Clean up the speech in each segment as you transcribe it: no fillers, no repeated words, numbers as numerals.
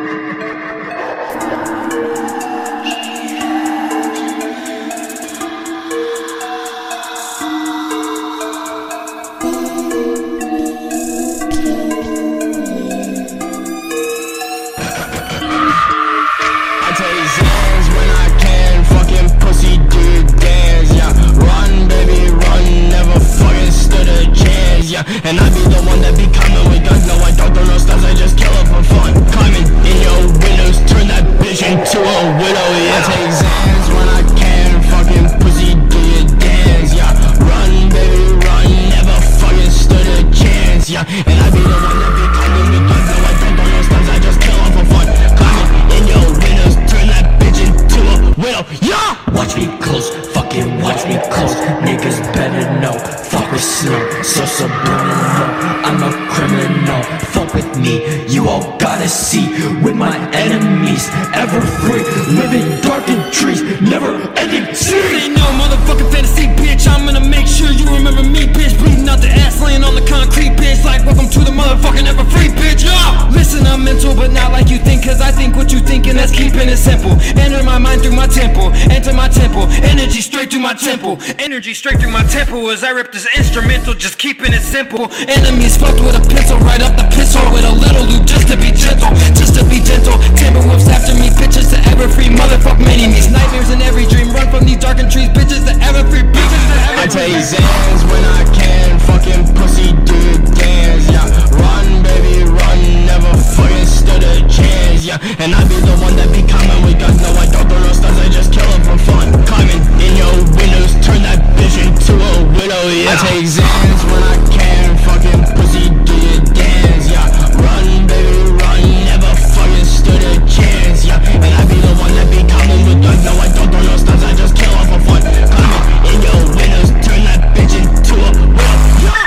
And I be the one that be coming with guns. No, I don't throw no stunts, I just kill it for fun. Climbing in your windows, turn that bitch into a widow. Yeah, take Xans when I can. Fucking pussy, do your dance. Yeah, run, baby, run. Never fucking stood a chance. Yeah, and I be the one that be coming with guns. No, I don't throw no stunts, I just kill it for fun. Climbing in your windows, turn that bitch into a widow. Yeah, watch me close, fucking watch me close. Niggas better know. Fuck with snow, so subliminal. I'm a criminal, fuck with me. You all gotta see, with my enemies, ever free, living dark in trees, never ending sea. Ain't no motherfucking fantasy, bitch. I'm gonna make sure you remember me, bitch. Bleeding out the ass, laying on the concrete, bitch. Like welcome to the motherfucking ever free, bitch. Listen, I'm mental, but not like you think. Cause I think what you think, and that's keeping it simple. Enter my mind through my temple, enter my temple. Energy straight through my temple. Energy straight through my temple as I rip this instrumental, just keeping it simple. Enemies fucked with a pencil, right up the pistol with a little loot just to be gentle, just to be gentle. Timberwolves after me, bitches to ever free, motherfuck many me's. Nightmares in every dream, run from these darkened trees, bitches to ever free, bitches to ever free. I take Xans when I can, fucking pussy, do your dance. Yeah, run, baby, run, never fucking stood a chance. Yeah, and I be the one that be coming with guns. No, I don't throw no stunts, I just kill them for fun. Climbing in your windows, turn that bitch into a widow. Yeah, I take Xans when I can, fucking pussy, do your dance. Yeah, run, baby, run, never fucking stood a chance. Yeah, and I be the one that be coming with guns. No, I don't throw no stunts, I just kill them for fun. Climbing in your windows, turn that bitch into a widow. Yeah.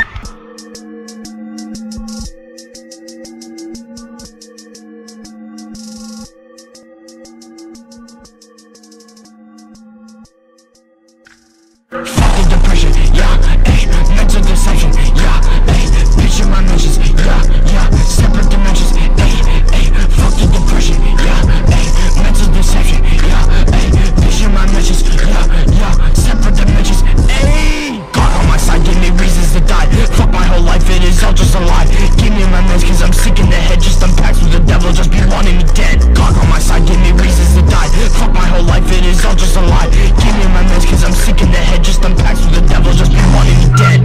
Fucking depression, yeah, ayy, mental deception, yeah, ayy, picture my mentions, yeah, yeah, separate dimensions, ayy, fucking depression, yeah, ayy, mental deception, yeah, ayy, picture my mentions, yeah, yeah, separate dimensions, ayy. God on my side, give me reasons to die. Fuck my whole life, it is all just a lie. Give me my meds, cause I'm sick in the head. Just unpacks with the devil, just be wanting me dead. God on my side, give me reasons to die. Fuck my whole life, it is all just a lie. Give me my meds, cause I'm sick in the head. Just unpacks with the devil, just be wanting me dead.